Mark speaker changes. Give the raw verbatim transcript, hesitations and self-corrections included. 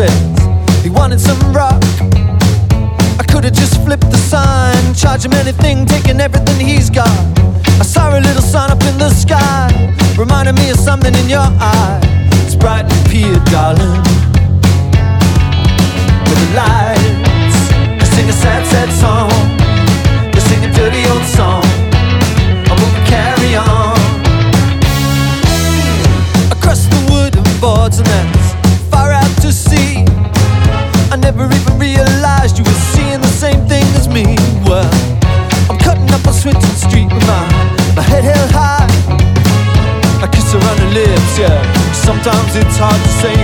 Speaker 1: says he wanted some rock. I could've just flipped the sign, charge him anything, taking everything he's got. I saw a little sun up in the sky, reminded me of something in your eye. It's bright and Pier, darling, with the lights. You sing a sad, sad song, you sing a dirty old song, and we'll carry on. Across the wooden boards and that's far out to sea. I never even realized you were seeing the same thing as me. Well, I'm cutting up on Swinton Street with my, my head held high. I kiss her on the lips, yeah. Sometimes it's hard to say